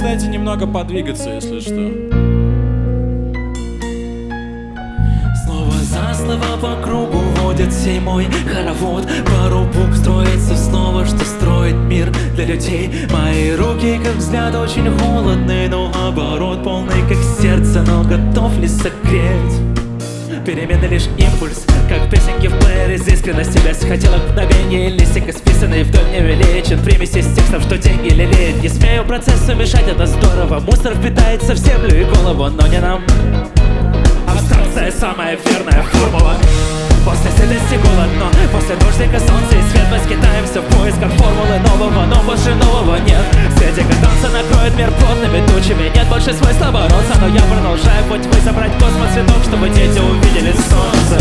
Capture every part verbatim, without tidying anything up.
дайте немного подвигаться, если что. Снова за слова по кругу водят сей мой хоровод. Пару букв строится снова, что строит мир для людей. Мои руки, как взгляд, очень холодный, но оборот полный, как сердце, но готов ли согреть? Перемены лишь импульс, как песенки в плеере. Искренность тебя хотела мгновение. Листик исписанный вдоль не величен. Примеси с текстом, что деньги лелеет. Не смею процессу мешать, это здорово. Мусор впитается в землю и голову, но не нам. Абстракция самая верная формула. После сытости голод, но после дождика солнце и свет. Мы скитаемся в поисках формулы нового, но больше нового нет. Свете кататься накроет мир плотными тучами. Нет больше смысла бороться, но я продолжаю путь. Вы забрать космос цветок, чтобы дети увидели солнце.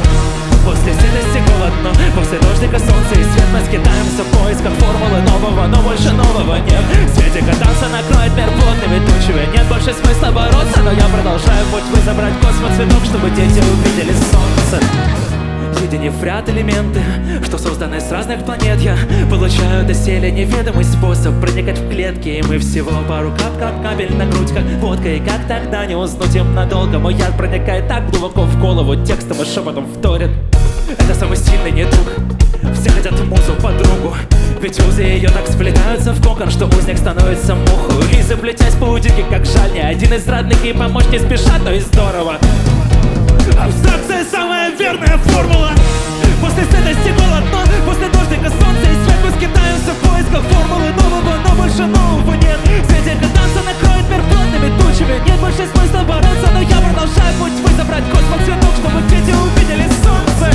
После сытости голод, но после дождика солнце и свет. Мы скитаемся в поисках формулы нового, но больше нового нет. Свете кататься накроет мир плотными тучами. Нет больше смысла бороться, но я продолжаю путь. Вы забрать космос цветок, чтобы дети увидели солнце. Соединив в ряд элементы, что созданы с разных планет, я получаю доселе неведомый способ проникать в клетки. И мы всего пару кап, как кабель на грудь, как водка. И как тогда не уснуть им надолго? Мой яд проникает так глубоко в голову, текстом и шепотом вторит. Это самый сильный недуг. Все хотят музу, подругу. Ведь узы ее так сплетаются в кокон, что узник становится муху. И заплетясь паутинки, как жаль, ни один из родных ей помочь не спешат, но и здорово. Абстракция самая верная формула. После сытости голод, но после дождика солнце и свет. Мы скитаемся в поисках формулы нового, но больше нового нет. Свете кататься накроет мир плотными тучами. Нет больше смысла бороться, но я продолжаю путь. Вы забрать космос цветок, чтобы дети увидели солнце.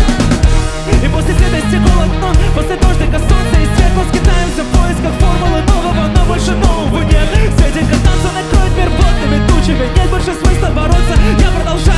И после сытости голод, но после дождика солнце и свет. Мы скитаемся в поисках формулы нового, но больше нового нет. Свете кататься накроет мир плотными тучами. Нет больше смысла бороться, я продолжаю